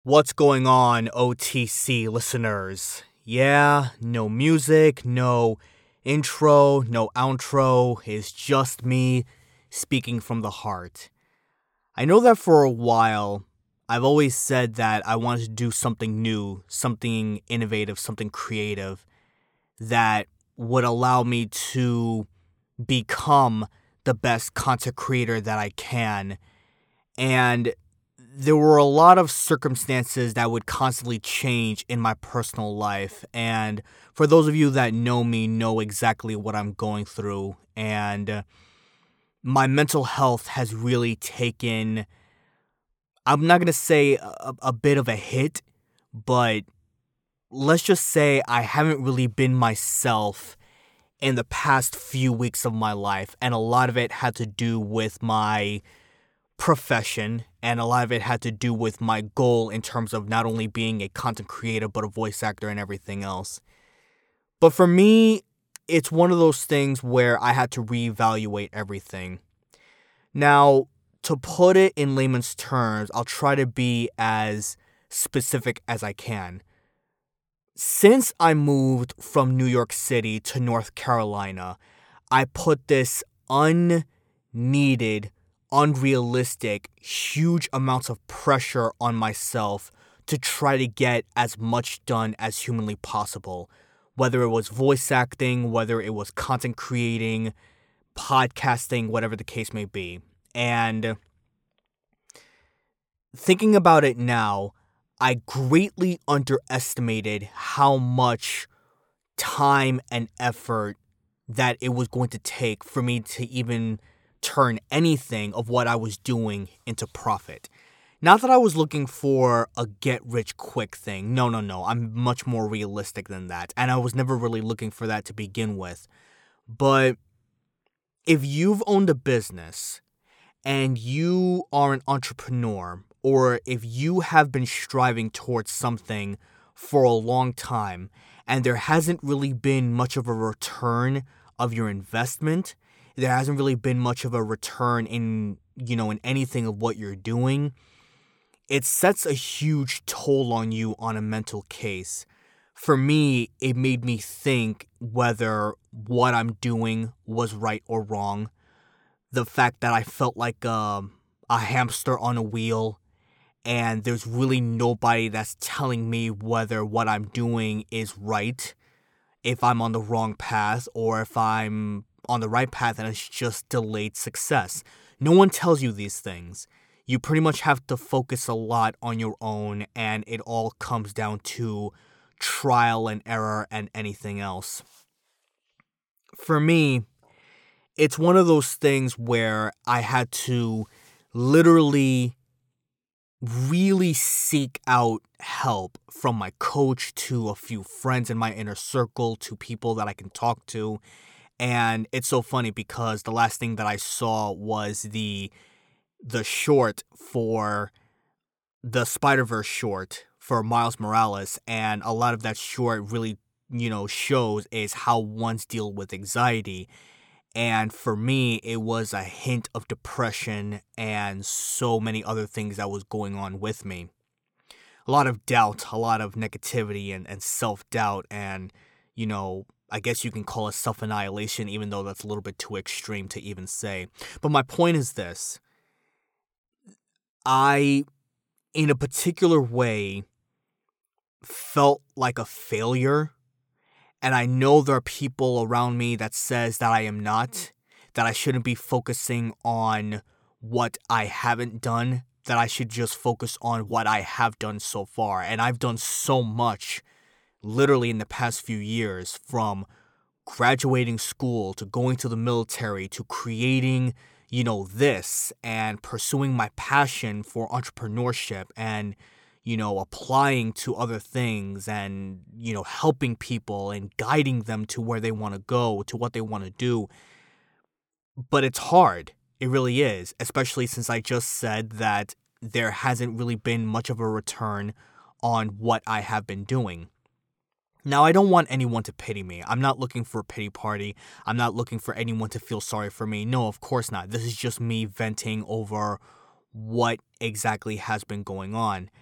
What's going on, OTC listeners? Yeah, no music, no intro, no outro. It's just me speaking from the heart. I know that for a while, I've always said that I wanted to do something new, something innovative, something creative that would allow me to become the best content creator that I can. And there were a lot of circumstances that would constantly change in my personal life. And for those of you that know me, know exactly what I'm going through. And my mental health has really taken, I'm not going to say a bit of a hit, but let's just say I haven't really been myself in the past few weeks of my life. And a lot of it had to do with my profession, and a lot of it had to do with my goal in terms of not only being a content creator but a voice actor and everything else. But for me, it's one of those things where I had to reevaluate everything. Now, to put it in layman's terms, I'll try to be as specific as I can. Since I moved from New York City to North Carolina, I put this unneeded, unrealistic, huge amounts of pressure on myself to try to get as much done as humanly possible. Whether it was voice acting, whether it was content creating, podcasting, whatever the case may be. And thinking about it now, I greatly underestimated how much time and effort that it was going to take for me to even turn anything of what I was doing into profit. Not that I was looking for a get-rich-quick thing. No. I'm much more realistic than that. And I was never really looking for that to begin with. But if you've owned a business and you are an entrepreneur, or if you have been striving towards something for a long time and there hasn't really been much of a return of your investment, there hasn't really been much of a return in anything of what you're doing, it sets a huge toll on you on a mental case. For me, it made me think whether what I'm doing was right or wrong. The fact that I felt like a hamster on a wheel, and there's really nobody that's telling me whether what I'm doing is right, if I'm on the wrong path, or if I'm on the right path and it's just delayed success. No one tells you these things. You pretty much have to focus a lot on your own, and it all comes down to trial and error and anything else. For me, it's one of those things where I had to literally really seek out help from my coach to a few friends in my inner circle to people that I can talk to. And it's so funny because the last thing that I saw was the short for the Spider-Verse short for Miles Morales, and a lot of that short really, shows is how ones deal with anxiety. And for me, it was a hint of depression and so many other things that was going on with me. A lot of doubt, a lot of negativity and self-doubt, and, I guess you can call it self-annihilation, even though that's a little bit too extreme to even say. But my point is this. I, in a particular way, felt like a failure. And I know there are people around me that says that I am not, that I shouldn't be focusing on what I haven't done, that I should just focus on what I have done so far. And I've done so much, literally in the past few years, from graduating school to going to the military to creating, this and pursuing my passion for entrepreneurship and applying to other things and, helping people and guiding them to where they want to go, to what they want to do. But it's hard. It really is, especially since I just said that there hasn't really been much of a return on what I have been doing. Now, I don't want anyone to pity me. I'm not looking for a pity party. I'm not looking for anyone to feel sorry for me. No, of course not. This is just me venting over what exactly has been going on.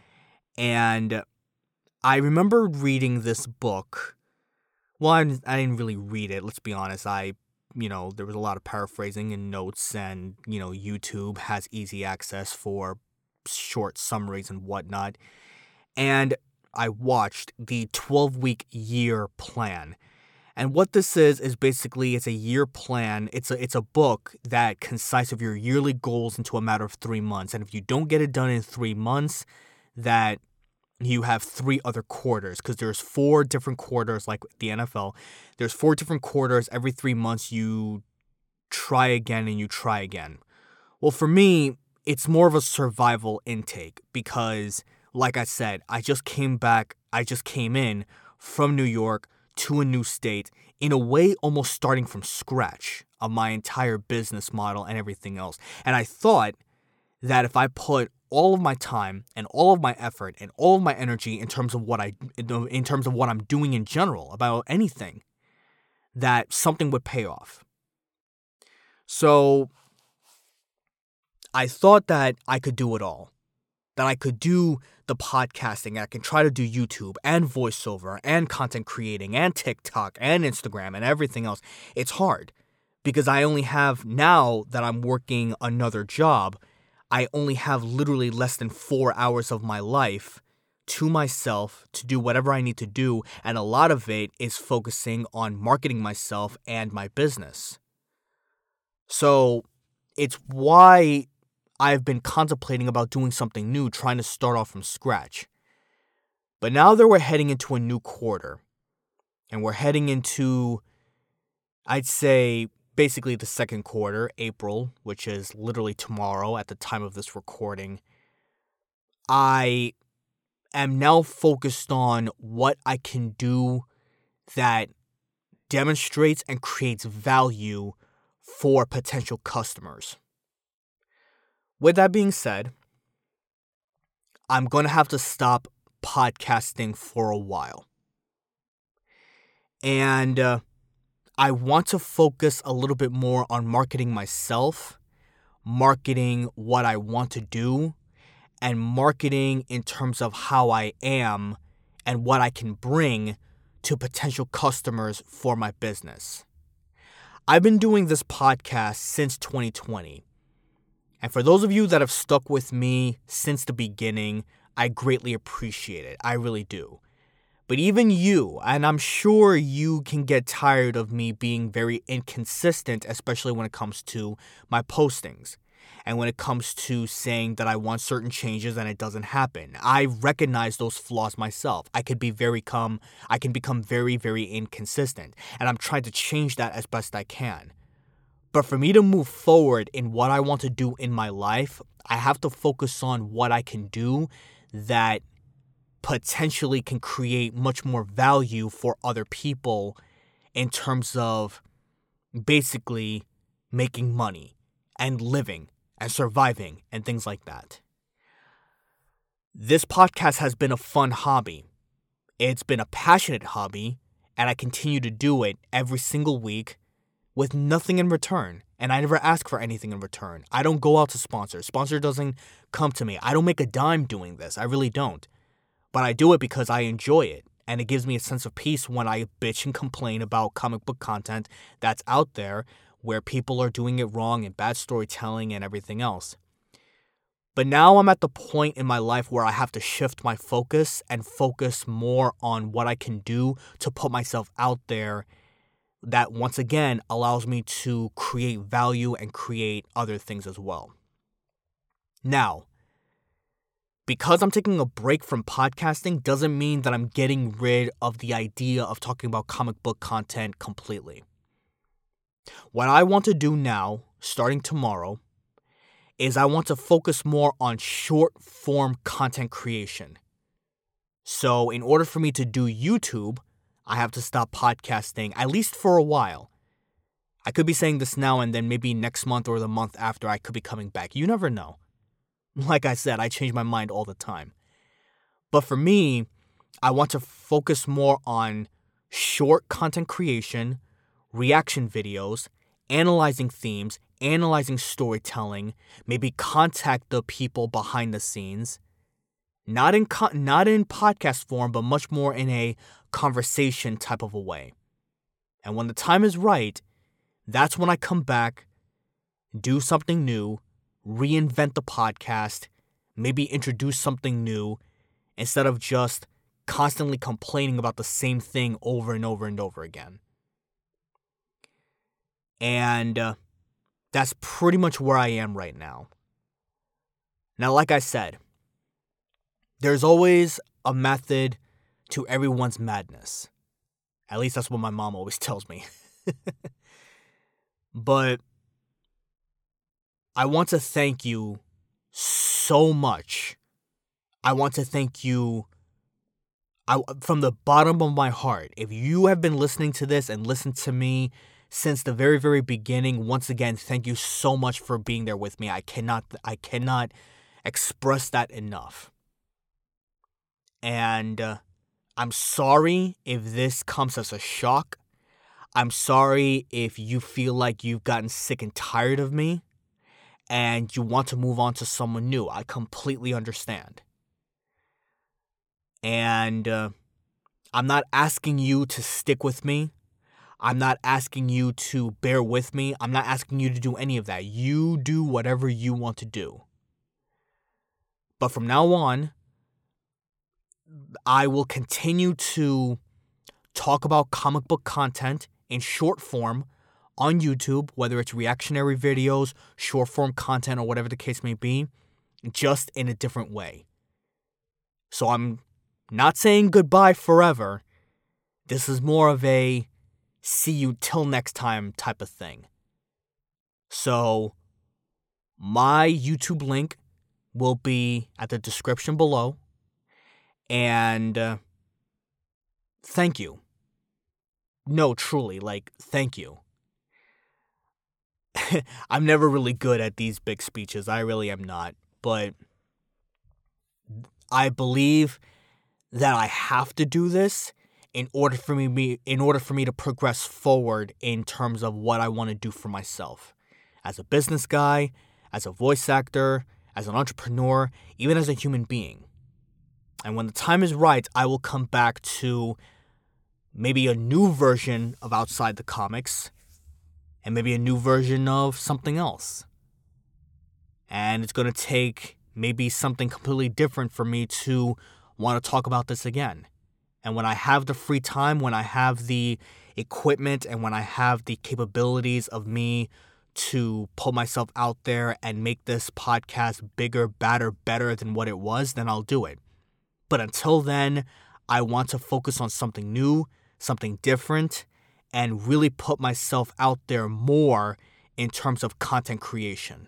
And I remember reading this book. Well, I didn't really read it, let's be honest. There was a lot of paraphrasing and notes, and, YouTube has easy access for short summaries and whatnot. And I watched the 12-week year plan. And what this is basically it's a year plan. It's a book that consists of your yearly goals into a matter of 3 months. And if you don't get it done in 3 months, that you have 3 other quarters, because there's 4 different quarters like the NFL. There's 4 different quarters. Every 3 months you try again and you try again. Well, for me, it's more of a survival intake because, like I said, I just came in from New York to a new state, in a way almost starting from scratch of my entire business model and everything else. And I thought that if I put all of my time and all of my effort and all of my energy in terms of what I'm doing in general about anything, that something would pay off. So I thought that I could do it all. That I could do the podcasting, I can try to do YouTube and voiceover and content creating and TikTok and Instagram and everything else. It's hard because I only have, now that I'm working another job, I only have literally less than 4 hours of my life to myself to do whatever I need to do, and a lot of it is focusing on marketing myself and my business. So it's why I've been contemplating about doing something new, trying to start off from scratch. But now that we're heading into a new quarter, and we're heading into, I'd say, basically the second quarter, April, which is literally tomorrow at the time of this recording, I am now focused on what I can do that demonstrates and creates value for potential customers. With that being said, I'm going to have to stop podcasting for a while. And I want to focus a little bit more on marketing myself, marketing what I want to do, and marketing in terms of how I am and what I can bring to potential customers for my business. I've been doing this podcast since 2020. And for those of you that have stuck with me since the beginning, I greatly appreciate it. I really do. But even you, and I'm sure you can get tired of me being very inconsistent, especially when it comes to my postings. And when it comes to saying that I want certain changes and it doesn't happen. I recognize those flaws myself. I can become very, very inconsistent. And I'm trying to change that as best I can. But for me to move forward in what I want to do in my life, I have to focus on what I can do that potentially can create much more value for other people in terms of basically making money and living and surviving and things like that. This podcast has been a fun hobby. It's been a passionate hobby, and I continue to do it every single week with nothing in return. And I never ask for anything in return. I don't go out to sponsor. Sponsor doesn't come to me. I don't make a dime doing this. I really don't. But I do it because I enjoy it. And it gives me a sense of peace when I bitch and complain about comic book content that's out there where people are doing it wrong and bad storytelling and everything else. But now I'm at the point in my life where I have to shift my focus and focus more on what I can do to put myself out there that once again allows me to create value and create other things as well. Now, because I'm taking a break from podcasting doesn't mean that I'm getting rid of the idea of talking about comic book content completely. What I want to do now, starting tomorrow, is I want to focus more on short-form content creation. So in order for me to do YouTube, I have to stop podcasting, at least for a while. I could be saying this now and then maybe next month or the month after I could be coming back. You never know. Like I said, I change my mind all the time. But for me, I want to focus more on short content creation, reaction videos, analyzing themes, analyzing storytelling, maybe contact the people behind the scenes, Not in podcast form, but much more in a conversation type of a way. And when the time is right, that's when I come back, do something new, reinvent the podcast, maybe introduce something new, instead of just constantly complaining about the same thing over and over and over again. And that's pretty much where I am right now. Now, like I said, there's always a method to everyone's madness. At least that's what my mom always tells me. But I want to thank you so much. I want to thank you from the bottom of my heart. If you have been listening to this and listened to me since the very, very beginning, once again, thank you so much for being there with me. I cannot express that enough. And I'm sorry if this comes as a shock. I'm sorry if you feel like you've gotten sick and tired of me and you want to move on to someone new. I completely understand. And I'm not asking you to stick with me. I'm not asking you to bear with me. I'm not asking you to do any of that. You do whatever you want to do. But from now on, I will continue to talk about comic book content in short form on YouTube, whether it's reactionary videos, short form content, or whatever the case may be, just in a different way. So I'm not saying goodbye forever. This is more of a see you till next time type of thing. So my YouTube link will be at the description below. And thank you. No, truly, thank you. I'm never really good at these big speeches. I really am not. But I believe that I have to do this in order for me to progress forward in terms of what I want to do for myself. As a business guy, as a voice actor, as an entrepreneur, even as a human being. And when the time is right, I will come back to maybe a new version of Outside the Comics and maybe a new version of something else. And it's going to take maybe something completely different for me to want to talk about this again. And when I have the free time, when I have the equipment, and when I have the capabilities of me to put myself out there and make this podcast bigger, better than what it was, then I'll do it. But until then, I want to focus on something new, something different, and really put myself out there more in terms of content creation.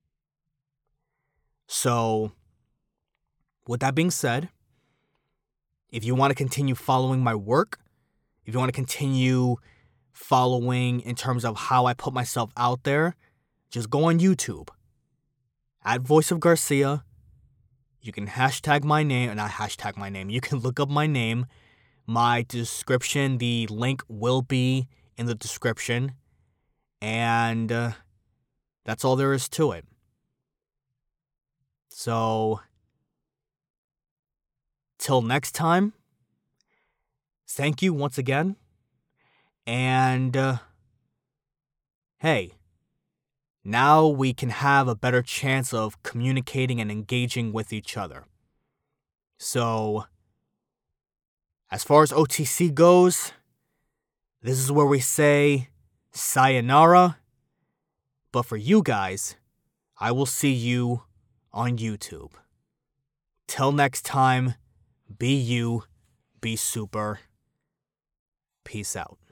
So, with that being said, if you want to continue following my work, if you want to continue following in terms of how I put myself out there, just go on YouTube. At Voice of Garcia. You can hashtag my name, not hashtag my name. You can look up my name. My description, the link will be in the description. And that's all there is to it. So, till next time, thank you once again. And hey, now we can have a better chance of communicating and engaging with each other. So, as far as OTC goes, this is where we say sayonara. But for you guys, I will see you on YouTube. Till next time, be you, be super. Peace out.